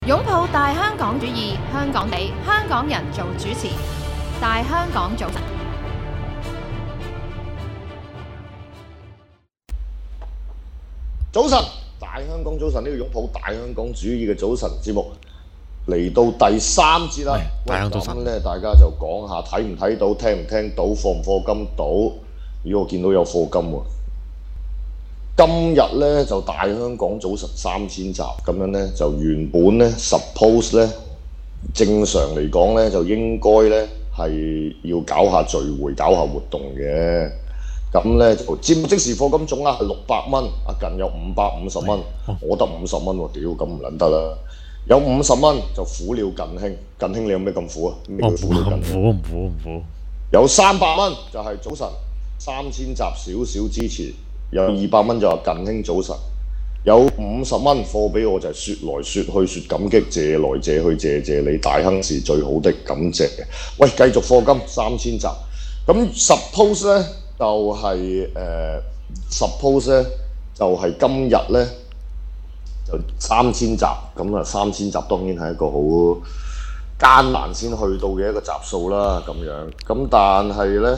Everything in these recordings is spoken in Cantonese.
擁抱大香港主義，香港地，香港人做主持，大香港早晨。 早晨，大香港早晨，呢個擁抱大香港主義嘅早晨節目嚟到第三節啦。咁咧，大家就講下睇唔睇到、聽唔聽到、課唔課金到。如果我見到有課金喎，今日咧就大香港早晨3000集咁樣咧，就原本咧 suppose 咧正常嚟講咧就應該咧係要搞下聚會、搞下活動嘅。咁咧就節目即時課金總額係600蚊，阿近有550蚊，我得50蚊喎，屌咁唔撚得啦！有50蚊就苦了近兄，近兄你有咩咁苦啊？咩叫苦了近兄？ 唔苦。有 300蚊就係早晨3000集少少支持，有200蚊就係近兄早晨，有50蚊貨俾我就係説來説去説感激，謝來謝去謝你，大亨是最好的，感謝。喂，繼續課金3000集，咁 suppose 咧。就係suppose 咧，就係今日咧就3000集，咁啊3000集當然係一個好艱難先去到嘅一個集數啦，咁樣。咁但係咧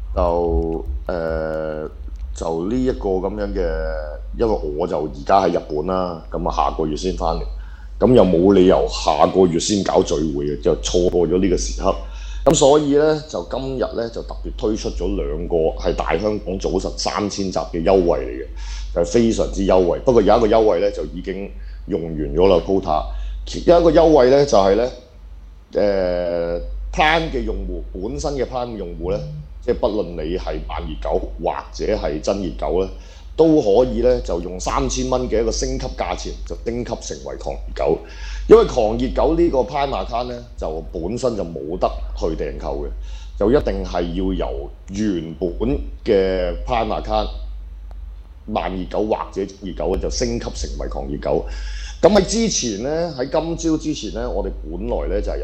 就呢一個咁樣嘅，因為我就而家喺日本啦，咁啊下個月先翻嚟，咁又冇理由下個月先搞聚會嘅，就錯過咗呢個時刻。咁所以咧，就今日咧就特別推出咗2個係大香港早晨3000集嘅優惠嚟嘅，就係非常之優惠。不過有一個優惠咧就已經用完咗啦 quota。有一個優惠咧就係咧，plan 嘅用戶本身嘅 plan 用戶咧，即係不論你係慢熱狗或者係真熱狗咧，都可以咧就用3000蚊嘅一個升級價錢就升級成為狂熱狗。因為狂熱狗呢個 Prime Account 咧，就本身就冇得去訂購嘅，就一定係要由原本嘅 Prime Account 慢熱狗或者熱狗就升級成為狂熱狗。咁喺之前咧，喺今朝之前咧，我哋本來咧就係有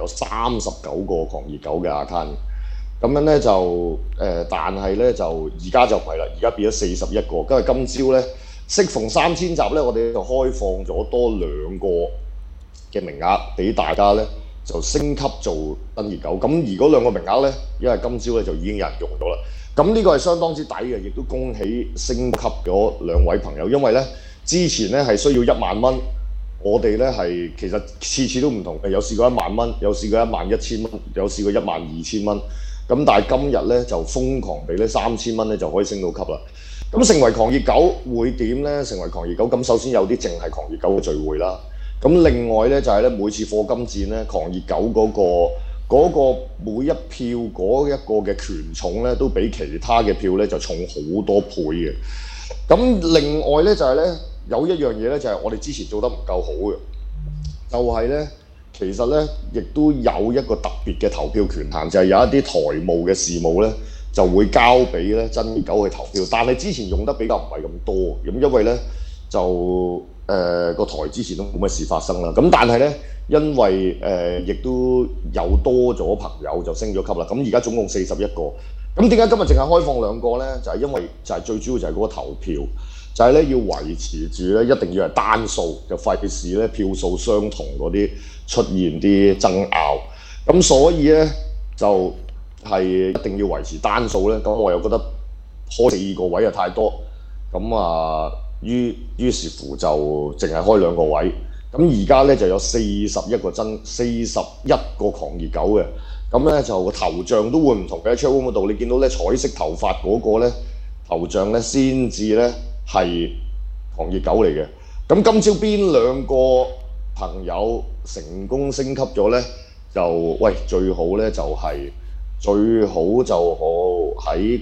39個狂熱狗嘅 account。咁樣咧就但係咧就而家就唔係啦，而家變咗41個。因為今朝咧適逢3000集咧，我哋就開放咗多2個嘅名額俾大家咧，就升級做真熱狗。咁而嗰2個名額咧，因為今朝咧就已經有人用咗啦。咁呢個係相當之抵嘅，亦都恭喜升級咗2位朋友。因為咧之前咧係需要1萬蚊，我哋咧係其實次次都唔同嘅，有試過1萬蚊，有試過11000蚊，有試過12000蚊。咁但係今日咧就瘋狂地咧3000蚊咧就可以升到級啦。咁成為狂熱狗會點咧？成為狂熱狗咁首先有啲淨係狂熱狗嘅聚會啦。咁另外咧就係咧每次課金戰咧，狂熱狗嗰個每一票嗰一個嘅權重咧，都比其他嘅票咧就重好多倍嘅。咁另外咧就係咧有一樣嘢咧就係我哋之前做得唔夠好嘅，就係咧其實咧亦都有一個特別嘅投票權限，就係有一啲台務嘅事務咧就會交俾咧真熱狗去投票，但係之前用得比較唔係咁多，咁因為咧就個台之前都冇乜事發生啦，咁但係咧，因為亦都有多咗朋友就升咗級啦，咁而家總共41個，咁點解今日淨係開放2個咧？就係因為就係最主要就係嗰個投票，就係咧要維持住咧一定要係單數，就費事咧票數相同嗰啲出現啲爭拗，咁所以咧就係一定要維持單數咧，咁我又覺得開4個位又太多，咁啊。於是乎就淨係開2個位，咁而家咧就有41個狂熱狗嘅，咁咧就個頭像都會唔同嘅。喺 chatroom 嗰度，你見到咧彩色頭髮嗰個咧頭像咧先至咧係狂熱狗嚟嘅。咁今朝邊2個朋友成功升級咗咧？就喂最好咧就係、最好就好喺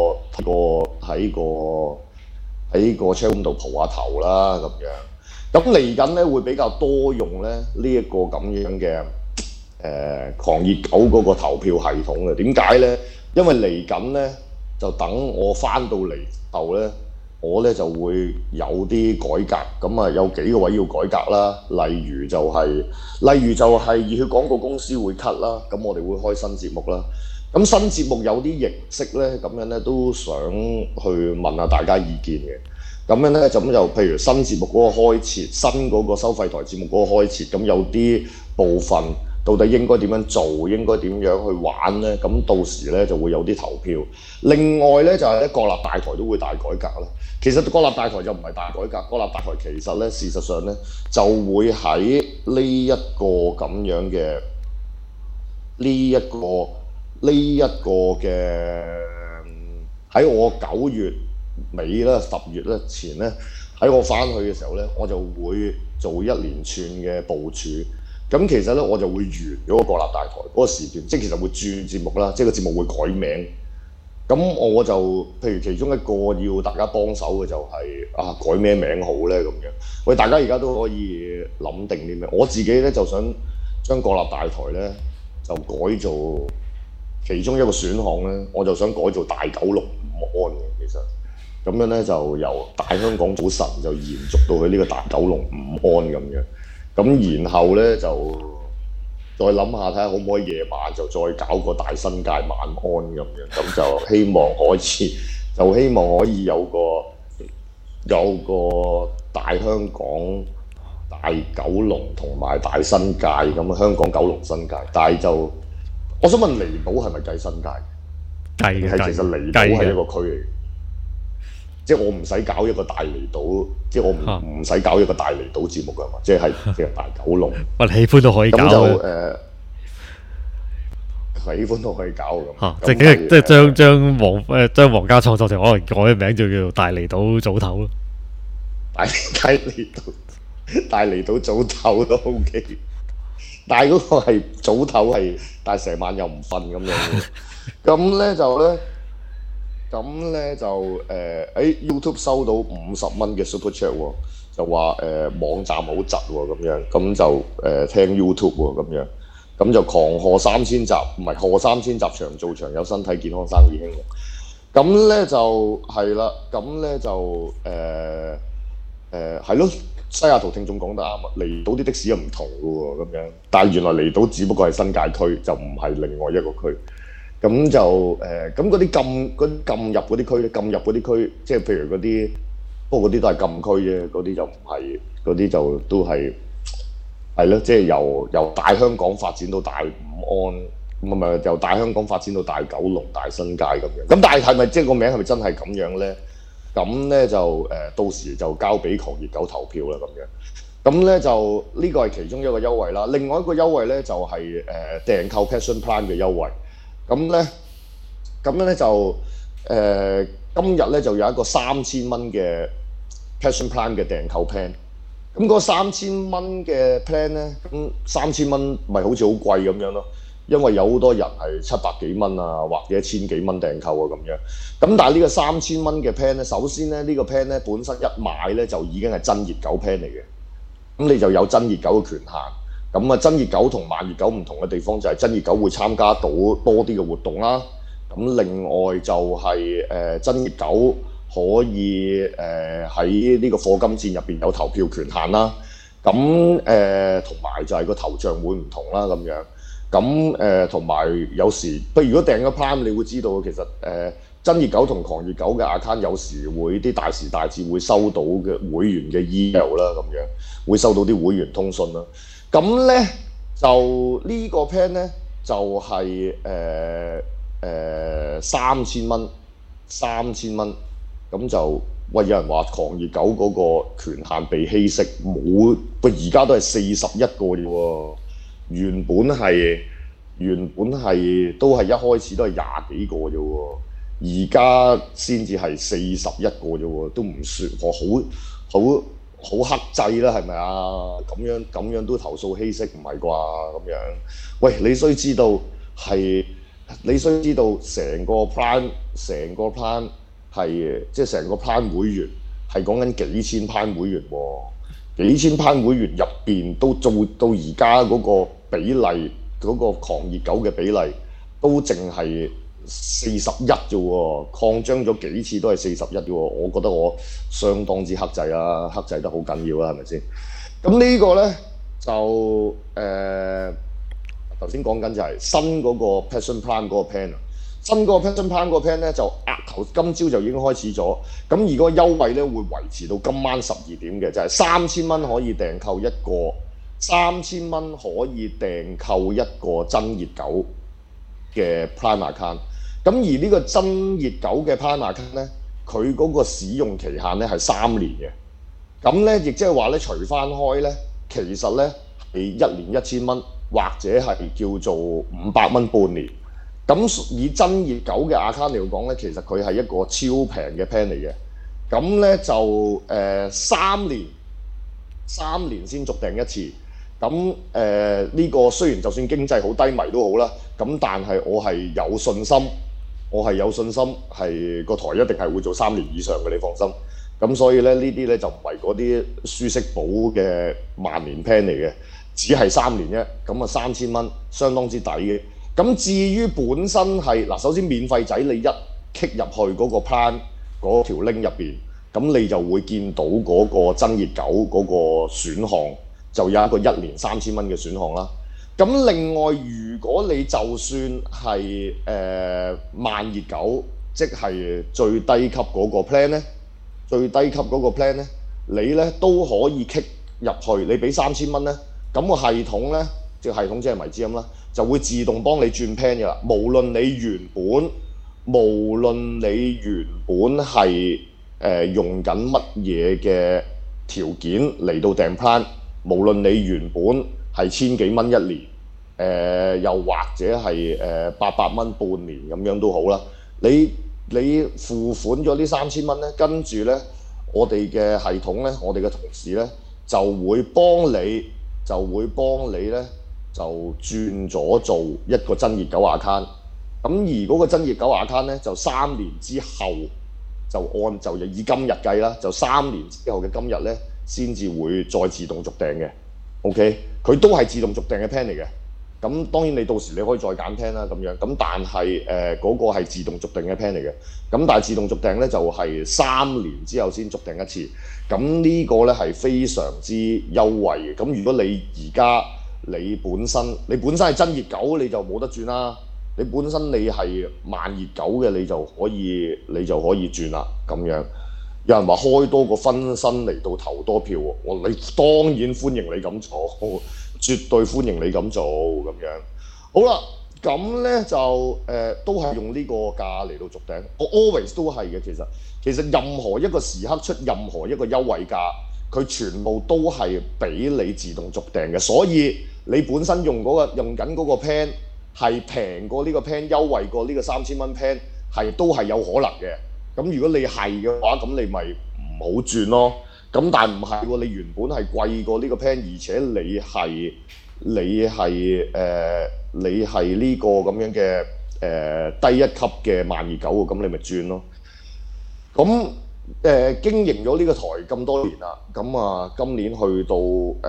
個 chatroom 度蒲下頭啦咁樣，咁嚟緊咧會比較多用咧呢一個咁樣嘅狂熱狗嗰個投票系統嘅。點解咧？因為嚟緊咧就等我翻到嚟後咧，我咧就會有啲改革，咁啊有幾個位要改革啦。例如就係熱血廣告公司會 cut 啦，咁我哋會開新節目啦。咁新節目有啲形式咧，咁樣咧都想去問下大家意見嘅。 咁樣咧就譬如新節目嗰個開設，新嗰個收費台節目嗰個開設，咁有啲部分到底應該點樣做，應該點樣去玩咧？咁到時咧就會有啲投票。另外咧就係咧國立大台都會大改革啦。其實國立大台就唔係大改革，國立大台其實咧事實上咧就會喺呢一個咁樣嘅呢一個嘅喺我9月尾啦、10月咧前咧，喺我翻去嘅時候咧，我就會做一連串嘅部署。咁其實咧我就會完咗個國立大台嗰個時段，即係其實會轉節目啦，即係個節目會改名。咁我就譬如其中一個要大家幫手嘅就係改咩名好咧咁樣。喂，大家而家都可以諗定啲咩？我自己咧就想將國立大台咧就改做其中一個選項咧，我就想改做大九龍午安嘅。其實咁樣咧就由大香港早晨就延續到去呢個大九龍午安咁樣。咁然後咧就再諗下睇下可唔可以夜晚就再搞個大新界晚安咁樣，咁就希望可以有個大香港、大九龍同埋大新界咁，香港、九龍、新界。但係就我想問離島係咪計新界？計嘅，其實離島係一個區嚟嘅。即係我唔使搞一個大離島，即係我唔使搞一個大離島節目㗎嘛，即係大九龍。 我喜歡都可以搞。咁就喜歡都可以搞咁。 即係將皇家創作成可能改名就叫做大離島早唞咯。 大離島早唞都 OK， 但係嗰個係早唞但係成晚又唔瞓咁樣嘅。咁咧就YouTube 收到50蚊嘅 Super Chat 喎，就話網站好窒喎咁樣，咁就聽 YouTube 喎咁樣，咁就狂賀3000集，唔係賀3000集長做長有身體健康生意興隆。咁咧就係啦，咁咧就係咯，西雅圖聽眾講得啱啊，離島啲的士又唔同嘅喎咁樣，但係原來離島只不過係新界區，就唔係另外一個區。咁就咁嗰啲禁入嗰啲區咧，禁入嗰啲區，即係譬如嗰啲，不過嗰啲都係禁區啫，嗰啲就唔係，嗰啲就都係咯，即係由大香港發展到大午安，唔係由大香港發展到大九龍、大新界咁樣。咁但係咪即係個名係咪真係咁樣咧？咁咧就到時就交俾狂熱狗投票啦咁樣。咁咧就呢個係其中一個優惠啦。另外一個優惠咧就係訂購 Passion Plan 嘅優惠。咁樣咧就今日咧就有一個3000蚊嘅 Passion Plan 嘅訂購 plan。咁嗰3000蚊嘅 plan 咧，咁3000蚊咪好似好貴咁樣咯。因為有好多人係700幾蚊啊，或者1000幾蚊訂購啊咁樣。咁但係呢個3000蚊嘅 plan 咧，首先咧呢個 plan 咧本身一買咧就已經係真熱狗 plan 嚟嘅。咁你就有真熱狗嘅權限。咁真熱狗同慢熱狗唔同嘅地方就係真熱狗會參加到多啲嘅活動啦。咁另外就係真熱狗可以喺呢個課金戰入邊有投票權限啦。咁同埋就係個頭像會唔同啦咁樣。咁同埋有時，不如如果訂咗 Prime，你會知道其實真熱狗同狂熱狗嘅 account 有時會啲大時大節會收到嘅會員嘅 email 啦，咁樣會收到啲會員通訊啦。咁咧就呢個 plan 咧就係3000蚊，3000蚊。咁就喂，有人話狂熱狗嗰個權限被稀釋，冇，喂而家都係41個啫喎。原本係都係一開始都係20幾個啫喎，而家先至係41個啫喎，都唔算我好克制啦，係咪啊？咁樣都投訴稀釋，唔係啩咁樣？喂，你須知道成個 plan 係即係成個 plan 會員係講緊幾千 plan 會員喎，幾千 plan 會員入邊都做到而家嗰個比例，嗰個狂熱狗嘅比例都淨係41啫喎，擴張咗幾次都係41啫喎，我覺得我相當之克制啦，克制得好緊要啦，係咪先？咁呢個咧就頭先講緊就係新嗰個 Passion Plan 嗰個 plan 啊， 新嗰個 Passion Plan 嗰個 plan 咧就今朝就已經開始咗，咁而嗰個優惠咧會維持到今晚12點嘅，就係3000蚊可以訂購一個3000蚊可以訂購一個真熱狗嘅 Prime Account。咁而呢個真熱狗嘅 Prime Account 咧，佢嗰個使用期限咧係3年嘅。咁咧亦即係話咧，除翻開咧，其實咧係1年1000蚊，或者係叫做500蚊半年。咁以真熱狗嘅 account 嚟講咧，其實佢係一個超平嘅 plan 嚟嘅。咁咧就3年先續訂一次。咁呢個雖然就算經濟好低迷都好啦，咁但係我係有信心係個台一定係會做3年以上嘅，你放心。咁所以咧呢啲咧就唔係嗰啲舒適保嘅萬年 plan 嚟嘅，只係3年啫。咁啊3000蚊相當之抵嘅。咁至於本身係嗱，首先免費仔你一 click 入去嗰個 plan 嗰條 link 入邊，咁你就會見到嗰個真熱狗嗰個選項，就有一個1年3000蚊嘅選項啦。咁另外，如果你就算係慢熱狗，即係最低級嗰個 plan 咧，你咧都可以 click 入去，你俾3000蚊咧，咁個系統咧，即係系統即係迷之音啦，就會自動幫你轉 plan 嘅啦。無論你原本係用緊乜嘢嘅條件嚟到訂 plan， 無論你原本係1000幾蚊1年，又或者係800蚊半年咁樣都好啦。你付款咗呢3000蚊咧，跟住咧我哋嘅系統咧，我哋嘅同事咧就會幫你咧就轉咗做一個真熱狗 account。咁而嗰個真熱狗 account 咧就3年之後就以今日計啦，就3年之後嘅今日咧先至會再自動續訂嘅。OK， 佢都係自動續訂嘅 plan 嚟嘅。咁當然你到時你可以再揀 plan 啦咁樣。咁但係嗰個係自動續訂嘅 plan 嚟嘅。咁但係自動續訂咧就係3年之後先續訂一次。咁呢個咧係非常之優惠嘅。咁如果你而家你本身係真熱狗，你就冇得轉啦。你本身你係慢熱狗嘅，你就可以轉啦咁樣。有人話開多個分身嚟到投多票喎，你當然歡迎你咁做，絕對歡迎你咁做咁樣。好啦，咁咧就都係用呢個價嚟到續訂。我 always 都係嘅，其實任何一個時刻出任何一個優惠價，佢全部都係俾你自動續訂嘅。所以你本身用緊嗰個 plan 係平過呢個 plan， 優惠過呢個3000蚊 plan， 都係有可能嘅。咁如果你係嘅話，咁你咪唔好轉咯。咁但係唔係喎，你原本係貴過呢個 plan， 而且你係呢個咁樣嘅低一級嘅慢熱狗喎，咁你咪轉咯。咁經營咗呢個台咁多年啦，咁啊今年去到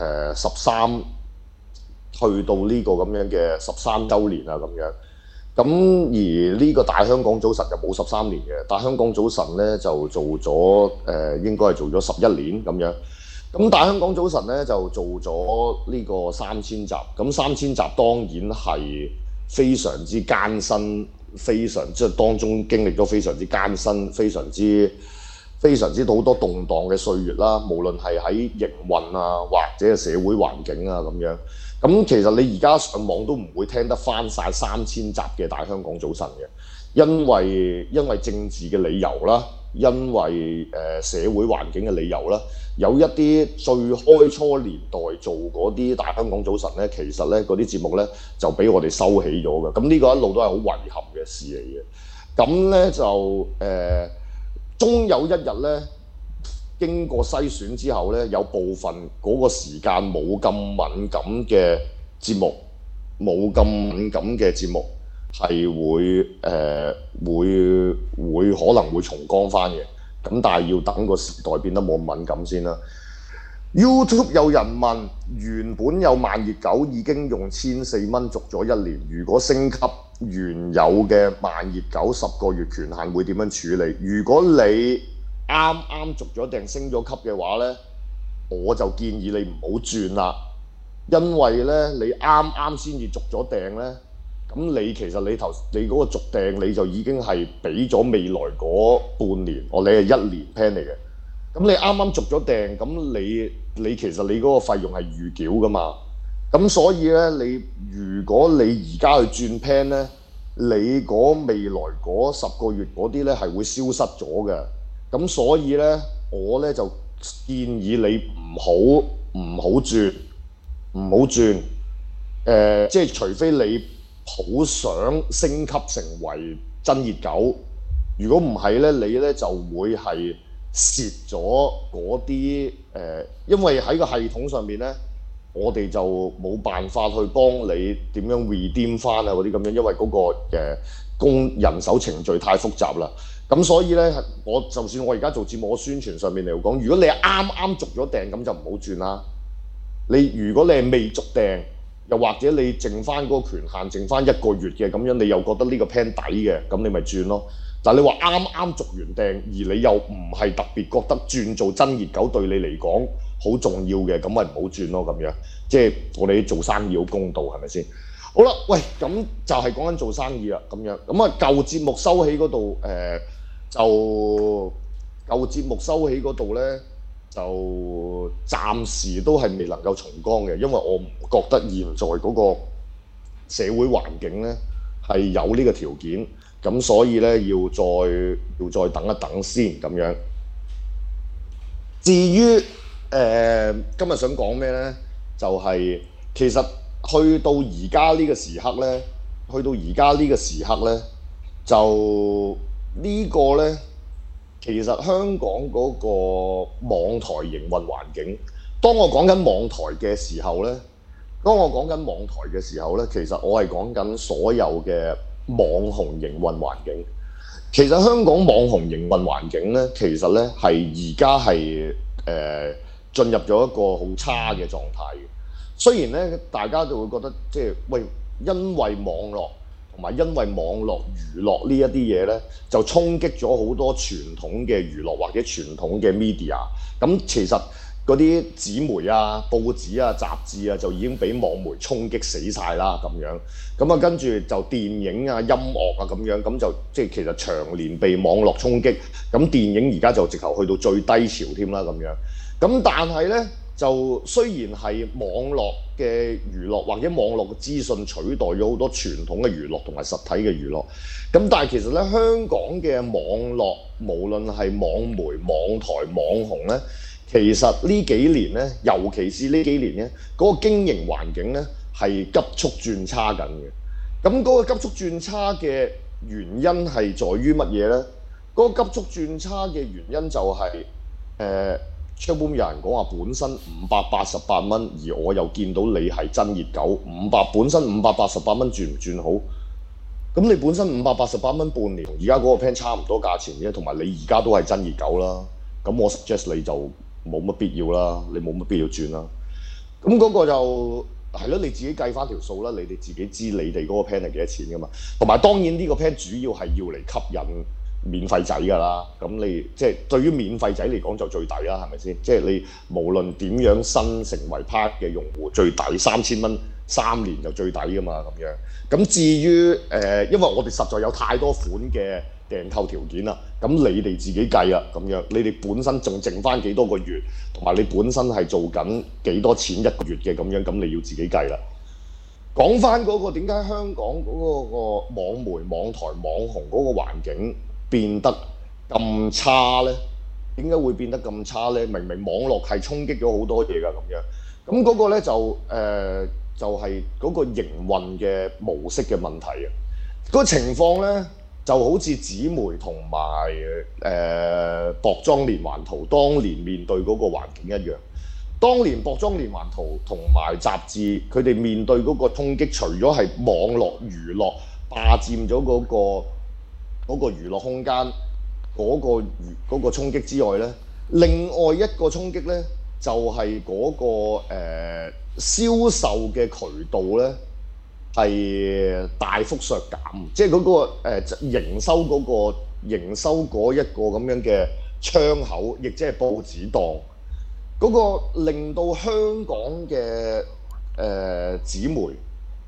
去到呢個咁樣嘅13週年啦咁樣。咁而呢個大香港早晨就冇13年嘅，大香港早晨咧就做咗應該係做咗11年咁樣。咁大香港早晨咧就做咗呢個3000集，咁3000集當然係非常之艱辛，即係當中經歷咗非常之艱辛，非常之好多動盪嘅歲月啦。無論係喺營運啊，或者係社會環境啊咁樣。咁其實你而家上網都唔會聽得翻晒3000集嘅大香港早晨嘅，因為政治嘅理由啦，因為社會環境嘅理由啦，有一啲最開初年代做嗰啲大香港早晨咧，其實咧嗰啲節目咧就俾我哋收起咗嘅。咁呢個一路都係好遺憾嘅事嚟嘅。咁咧就終有一日咧，經過篩選之後咧，有部分嗰個時間冇咁敏感嘅節目，係會可能會重光翻嘅。咁但係要等個時代變得冇咁敏感先啦。YouTube 有人問，原本有慢熱狗已經用1400蚊續咗1年，如果升級原有嘅慢熱狗10個月權限會點樣處理？如果你啱續咗訂升咗級嘅話咧，我就建議你唔好轉啦，因為咧你啱先至續咗訂咧， 咁你其實你嗰個續訂你就已經係俾咗未來嗰半年，你係1年 plan 嚟嘅。咁你啱啱續咗訂，咁你其實你嗰個費用係預繳噶嘛。咁所以咧，如果你而家去轉 plan 咧，你嗰未來嗰10個月嗰啲咧係會消失咗嘅。咁所以咧，我咧就建議你唔好轉，即係除非你好想升級成為真熱狗，如果唔係咧，你咧就會係蝕咗嗰啲因為喺個系統上面咧，我哋就冇辦法去幫你點樣 redeem 翻啊嗰啲咁樣，因為嗰個人手程序太複雜啦。咁所以咧，就算我而家做節目，我宣傳上面嚟講，如果你係啱續咗訂，咁就唔好轉啦。如果你係未續訂，又或者你剩翻嗰個權限，剩翻1個月嘅咁樣，你又覺得呢個 plan 抵嘅，咁你咪轉咯。但係你話啱續完訂，而你又唔係特別覺得轉做真熱狗對你嚟講好重要嘅，咁咪唔好轉咯咁樣。即係我哋做生意好公道，係咪先？好啦，喂，咁就係講緊做生意啦，咁樣。咁啊，舊節目收起嗰度，舊節目收起嗰度咧，就暫時都係未能夠重光嘅，因為我唔覺得現在嗰個社會環境咧係有呢個條件，咁所以咧要再等一等先咁樣。至於今日想講咩咧，就係其實去到而家呢個時刻咧，就呢個咧。其實香港嗰個網台營運環境，當我講緊網台嘅時候咧，其實我係講緊所有嘅網紅營運環境。其實香港網紅營運環境咧，其實咧係而家係進入咗一個好差嘅狀態嘅。雖然咧，大家就會覺得即係喂，因為網絡。同埋因為網絡娛樂呢一啲嘢咧，就衝擊咗好多傳統嘅娛樂或者傳統嘅 media。咁其實嗰啲紙媒啊、報紙啊、雜誌啊，就已經俾網媒衝擊死晒啦咁樣。咁啊，跟住就電影啊、音樂啊咁樣，咁就即係其實長年被網絡衝擊。咁電影而家就直頭去到最低潮添啦咁樣。咁但係咧，就雖然係網絡嘅娛樂或者網絡嘅資訊取代咗好多傳統嘅娛樂同埋實體嘅娛樂，咁但係其實咧，香港嘅網絡無論係網媒、網台、網紅咧，其實呢幾年咧，尤其是呢幾年咧，嗰個經營環境咧係急速轉差緊嘅。咁嗰個急速轉差嘅原因係在於乜嘢咧？嗰個急速轉差嘅原因就係Chatroom 有人講話本身588蚊，而我又見到你係真熱狗本身588蚊轉唔轉好？咁你本身588蚊半年，而家嗰個 plan 差唔多價錢啫，同埋你而家都係真熱狗啦。咁我 suggest 你就冇乜必要啦，你冇乜必要轉啦。咁嗰個就係咯，你自己計翻條數啦，你哋自己知你哋嗰個 plan 係幾多錢噶嘛。同埋當然呢個 plan 主要係要嚟吸引免費仔㗎啦，咁你即係對於免費仔嚟講就最抵啦，係咪先？即係你無論點樣新成為 Part 嘅用戶，最抵3000蚊3年就最抵㗎嘛咁樣。咁至於因為我哋實在有太多款嘅訂購條件啦，咁你哋自己計啦咁樣。你哋本身仲剩翻幾多個月，同埋你本身係做緊幾多錢一個月嘅咁樣，咁你要自己計啦。講翻嗰個點解香港嗰個網媒、網台、網紅嗰個環境變得咁差咧？點解會變得咁差咧？明明網絡係衝擊咗好多嘢㗎咁樣，咁嗰個咧就係嗰個營運嘅模式嘅問題啊！嗰個情況咧就好似紙媒同埋薄裝連環圖當年面對嗰個環境一樣。當年薄裝連環圖同埋雜誌，佢哋面對嗰個衝擊，除咗係網絡娛樂霸佔咗嗰個娛樂空間嗰個衝擊之外咧，另外一個衝擊咧就係嗰個銷售嘅渠道咧係大幅削減，即係嗰個營收嗰一個咁樣嘅窗口，亦即係報紙檔嗰個，令到香港嘅紙媒、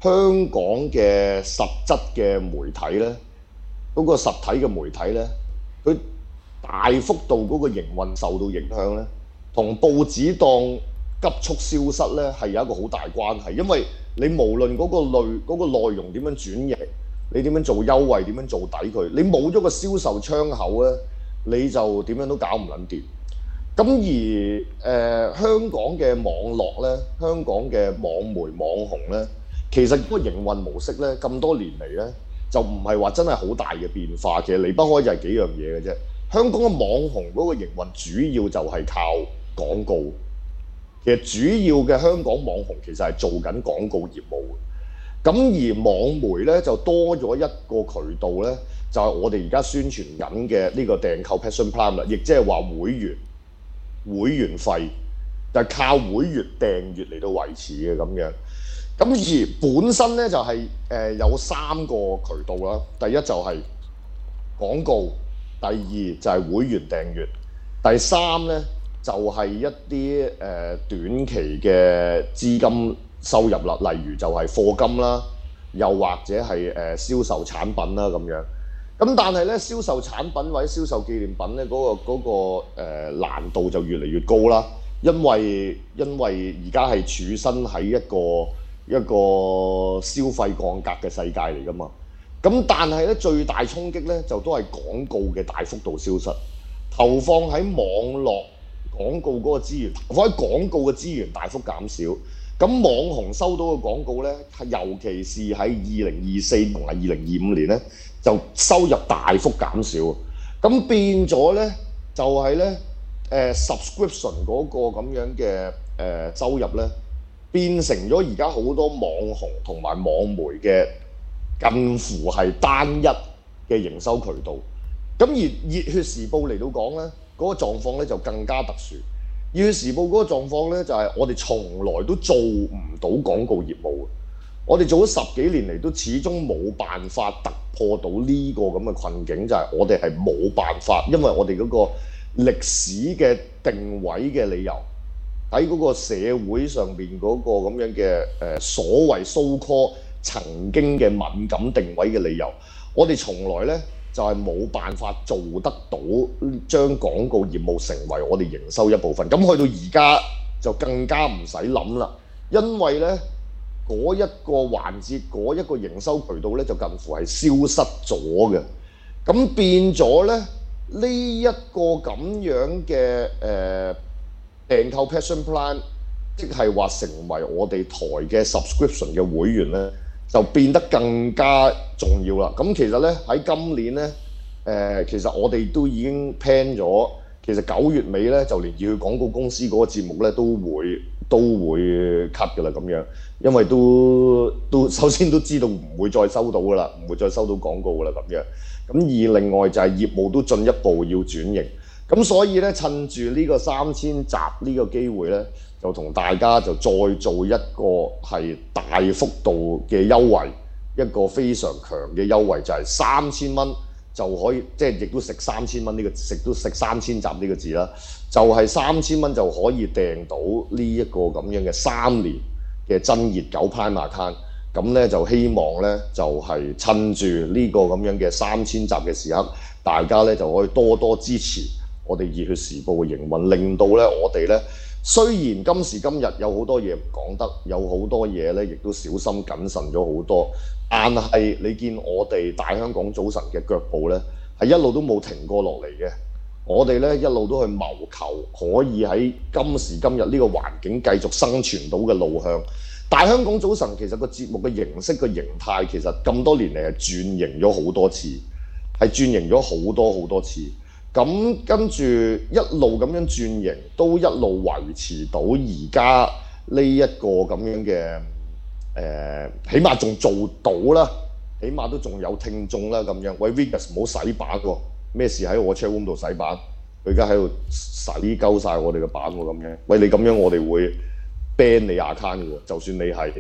香港嘅實質嘅媒體咧，嗰個實體嘅媒體咧，佢大幅度嗰個營運受到影響咧，同報紙檔急速消失咧係有一個好大關係，因為你無論嗰個內容點樣轉型，你點樣做優惠，點樣做抵佢，你冇咗個銷售窗口咧，你就點樣都搞唔撚掂。咁而香港嘅網絡咧，香港嘅網媒網紅咧，其實嗰個營運模式咧，咁多年嚟咧，就唔係話真係好大嘅變化，其實離不開就係幾樣嘢嘅啫。香港嘅網紅嗰個營運主要就係靠廣告，其實主要嘅香港網紅其實係做緊廣告業務嘅。咁而網媒咧就多咗一個渠道咧，就係我哋而家宣傳緊嘅呢個訂購 Passion Plan 啦，亦即係話會員費就係靠會員訂閱嚟到維持嘅咁樣。咁而本身咧就係有3個渠道啦，第一就係廣告，第二就係會員訂閱，第三咧就係一啲短期嘅資金收入啦，例如就係課金啦，又或者係銷售產品啦咁樣。咁但係咧銷售產品或者銷售紀念品咧嗰個難度就越嚟越高啦，因為而家係處身喺一個消費降格嘅世界嚟㗎嘛。咁但係咧最大衝擊咧就都係廣告嘅大幅度消失，投放喺網絡廣告嗰個資源，投放喺廣告嘅資源大幅減少。咁網紅收到嘅廣告咧，尤其是喺2024同埋2025年咧，就收入大幅減少。咁變咗咧，就係咧subscription 嗰個咁樣嘅收入咧，變成咗而家好多網紅同埋網媒嘅近乎係單一嘅營收渠道。咁而熱血時報嚟到講咧，嗰個狀況咧就更加特殊。熱血時報嗰個狀況咧，就係我哋從來都做唔到廣告業務。我哋做咗10幾年嚟，都始終冇辦法突破到呢個咁嘅困境，就係我哋係冇辦法，因為我哋嗰個歷史嘅定位嘅理由，喺嗰個社會上邊嗰個咁樣嘅所謂 so call 曾經嘅敏感定位嘅理由，我哋從來咧就係冇辦法做得到將廣告業務成為我哋營收一部分。咁去到而家就更加唔使諗啦，因為咧嗰一個環節，嗰一個營收渠道咧就近乎係消失咗嘅。咁變咗咧呢一個咁樣嘅訂購 Passion Plan， 即係話成為我哋台嘅 subscription 嘅會員咧，就變得更加重要啦。咁其實咧喺今年咧，其實我哋都已經 plan 咗，其實9月尾咧就連熱血廣告公司嗰個節目咧都會 cut 㗎啦咁樣，因為都首先都知道唔會再收到㗎啦，唔會再收到廣告㗎啦咁樣。咁而另外就係業務都進一步要轉型，咁所以咧趁住呢個3000集呢個機會咧，就同大家就再做一個係大幅度嘅優惠，一個非常強嘅優惠，就係3000蚊就可以，即係亦都食3000蚊呢個食都食3000集呢個字啦，就係3000蚊就可以訂到呢一個咁樣嘅3年嘅真熱狗 Prime Account。咁咧就希望咧就係趁住呢個咁樣嘅3000集嘅時刻，大家咧就可以多多支持我哋熱血時報嘅營運，令到咧我哋咧雖然今時今日有好多嘢唔講得，有好多嘢咧亦都小心謹慎咗好多，但係你見我哋大香港早晨嘅腳步咧係一路都冇停過落嚟嘅，我哋咧一路都去謀求可以喺今時今日呢個環境繼續生存到嘅路向。大香港早晨其實個節目嘅形式、個形態其實咁多年嚟係轉型咗好多次，係轉型咗好多次。咁跟住一路咁樣轉型，都一路維持到而家呢一個咁樣嘅起碼仲做到啦，起碼都仲有聽眾啦咁樣。喂 Vegas 唔好洗版喎，咩事喺我 chat room 度洗版？佢而家喺度洗鳩晒我哋嘅版喎咁樣。喂，你咁樣我哋會 ban 你 account 嘅喎，就算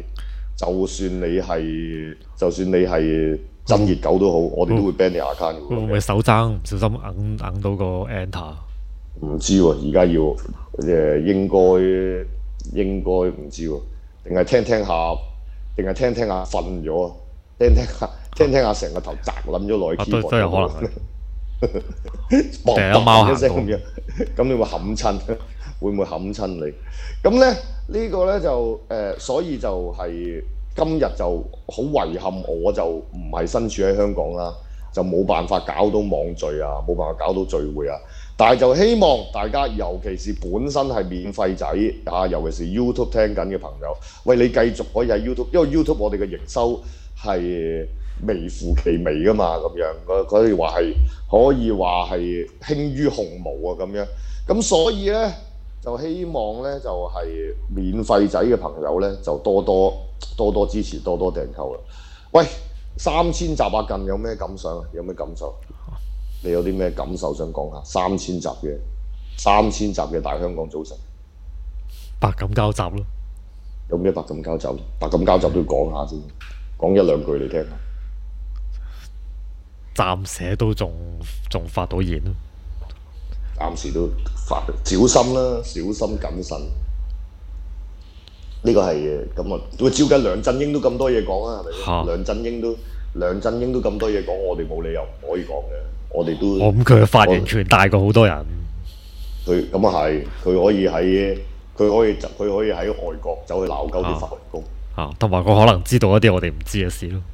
你係真熱狗都好，我哋都會 ban 你 account 嘅喎。 會唔會手踭唔小心硬到個 enter？ 唔知喎，而家要應該唔知喎，定係聽下定係聽聽下瞓咗，聽聽下成個頭砸冧咗落去 keyboard 都有可能係。 砰定係有貓砰一聲行咁樣，咁你會冚親，會唔會冚親你？咁咧呢個咧就所以就係今日就好遺憾，我就唔係身處喺香港啦，就冇辦法搞到網聚啊，冇辦法搞到聚會啊。但係就希望大家，尤其是本身係免費仔啊，尤其是 YouTube 聽緊嘅朋友，喂，你繼續可以喺 YouTube，因為 YouTube 我哋嘅營收係微乎其微噶嘛，咁樣可以話係輕於鴻毛啊咁樣。咁所以咧就希望咧就係免費仔嘅朋友咧就多多支持，多多訂購啦。喂，3000集啊，近有咩感想啊？有咩感受？你有啲咩感受想講下？3000集嘅大香港早晨， 百感交集咯。 有咩百感交集？百感交集都要講下先，講一兩句你聽下。 暫寫都仲發到言咯。 暫時都發，小心啦，小心謹慎。呢個係咁啊！照計梁振英都咁多嘢講啊，係咪？梁振英都咁多嘢講，我哋冇理由唔可以講嘅。我哋都咁佢嘅發言權大過好多人。 佢咁啊係，佢可以喺外國走去鬧鳩啲法律公。 同埋佢可能知道一啲我哋唔知嘅事咯。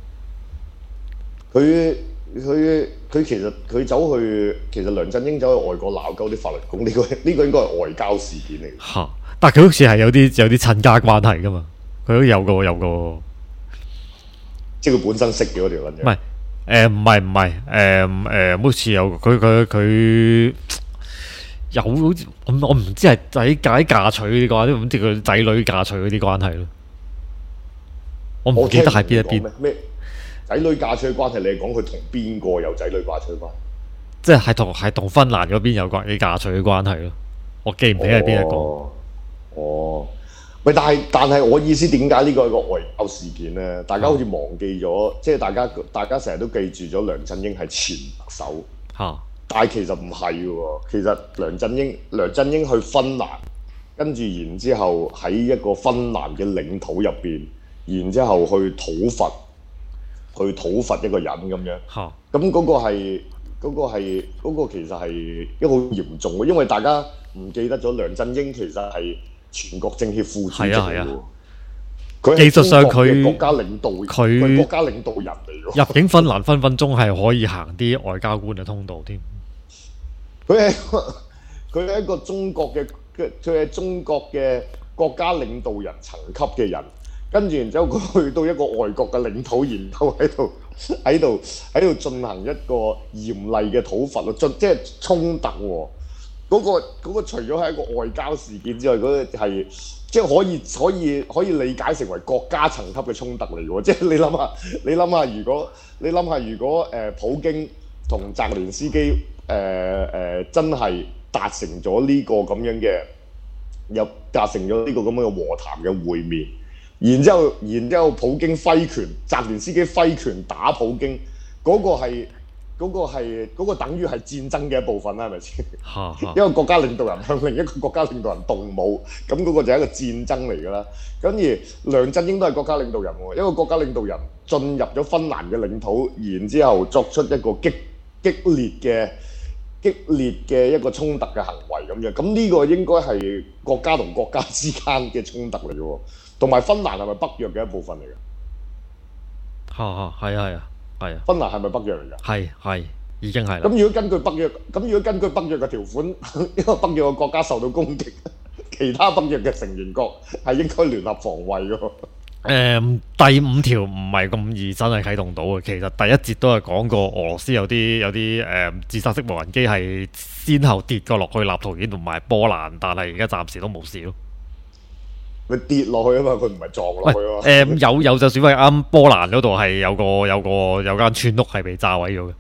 佢其實梁振英走去外國鬧鳩啲法律公，呢個應該係外交事件嚟嘅。 但係佢好似係有啲親家關係噶嘛，佢都有個， 即係佢本身識嘅嗰條撚嘢。 唔係，好似有佢有好似我唔知係仔嫁娶嗰啲關係，唔知佢仔女嫁娶嗰啲關係咯。我唔記得係邊一邊。 咩仔女嫁娶嘅關係？你係講佢同邊個有仔女嫁娶關係？ 即係同芬蘭嗰邊有關啲嫁娶嘅關係咯。我記唔起係邊一個。 喂，但係我意思點解呢個係一個外交事件咧？大家好似忘記咗，即係大家成日都記住咗梁振英係前特首，但係其實唔係喎。其實梁振英去芬蘭，跟住然之後喺一個芬蘭嘅領土入邊，然之後去討伐一個人咁樣。咁嗰個其實係一個好嚴重嘅，因為大家唔記得咗梁振英其實係全國政協副主席嚟嘅。佢技術上佢國家領導人嚟嘅。 入境芬蘭分鐘係可以行啲外交官嘅通道添。 佢係一個中國嘅國家領導人層級嘅人，跟住然之後佢去到一個外國嘅領土，然後喺度進行一個嚴厲嘅討伐咯，即係衝突喎。嗰個除咗係一個外交事件之外，嗰個係即係可以理解成為國家層級嘅衝突嚟喎。即係你諗下，如果普京同澤連斯基真係達成咗呢個咁樣嘅和談嘅會面，然之後普京揮拳，澤連斯基揮拳打普京，嗰個等於係戰爭嘅一部分啦，係咪先？一個國家領導人向另一個國家領導人動武，咁嗰個就係一個戰爭嚟㗎啦。咁而梁振英都係國家領導人喎，一個國家領導人進入咗芬蘭嘅領土，然之後作出一個激烈嘅一個衝突嘅行為咁樣，咁呢個應該係國家同國家之間嘅衝突嚟嘅喎，同埋芬蘭係咪北約嘅一部分嚟嘅？ 係啊。 芬蘭係咪北約嚟㗎？ 係，已經係啦。 咁如果根據北約嘅條款，因為北約嘅國家受到攻擊，其他北約嘅成員國係應該聯合防衛㗎。 第5條唔係咁易真係啟動到嘅。其實第1節都係講過俄羅斯有啲自殺式無人機係先後跌過落去立陶宛同埋波蘭，但係而家暫時都冇事咯。 佢跌落去啊嘛，佢唔係撞落去啊嘛。 有就算係啱波蘭嗰度係有間村屋係被炸毀咗嘅。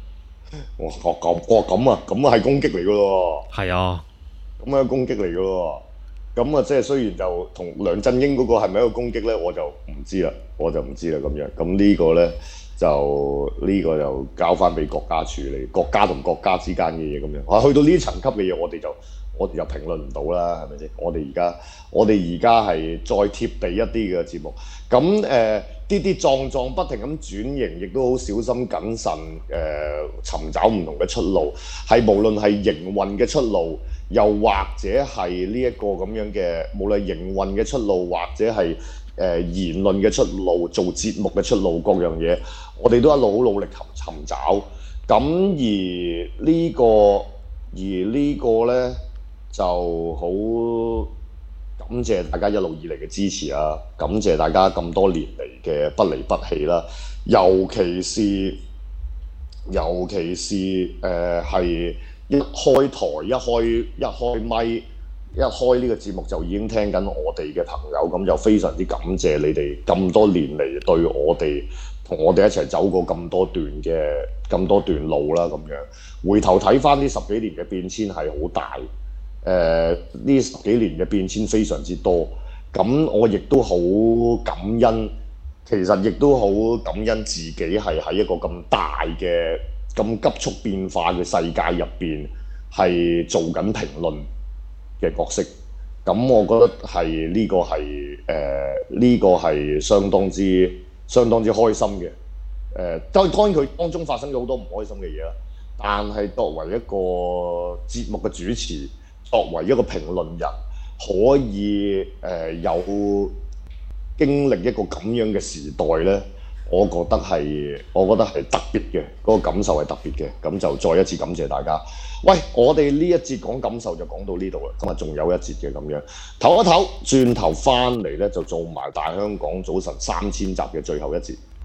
咁係攻擊嚟噶咯。係啊，咁係攻擊嚟噶咯。咁啊，即係雖然就同梁振英嗰個係咪一個攻擊咧，我就唔知啦咁樣。咁呢個咧就交翻俾國家處理，國家同國家之間嘅嘢咁樣。去到呢層級嘅嘢，我哋就我哋又評論唔到啦，係咪先？我哋而家係再貼地一啲嘅節目，咁跌跌撞撞不停咁轉型，亦都好小心謹慎尋找唔同嘅出路，係無論係營運嘅出路，又或者係呢一個咁樣嘅，無論營運嘅出路，或者係言論嘅出路，做節目嘅出路，各樣嘢，我哋都一路好努力尋找。咁而呢個呢，就好感謝大家一路以嚟嘅支持啊！感謝大家咁多年嚟嘅不離不棄啦，尤其是係一開台、一開咪、一開呢個節目就已經聽緊我哋嘅朋友，咁就非常之感謝你哋咁多年嚟對我哋同我哋一齊走過咁多段路啦，咁樣回頭睇翻呢10幾年嘅變遷係好大。呢10幾年嘅變遷非常之多，咁我亦都好感恩，其實亦都好感恩自己係喺一個咁大嘅、咁急速變化嘅世界入邊，係做緊評論嘅角色。咁我覺得係呢個係相當之開心嘅。當然佢當中發生咗好多唔開心嘅嘢啦，但係作為一個節目嘅主持，作為一個評論人，可以有經歷一個咁樣嘅時代呢，我覺得係特別嘅，嗰個感受係特別嘅。咁就再一次感謝大家。喂，我哋呢一節講感受就講到呢度啦，今日仲有一節嘅咁樣，唞一唞，轉頭翻嚟呢，就做埋大香港早晨3000集嘅最後一節。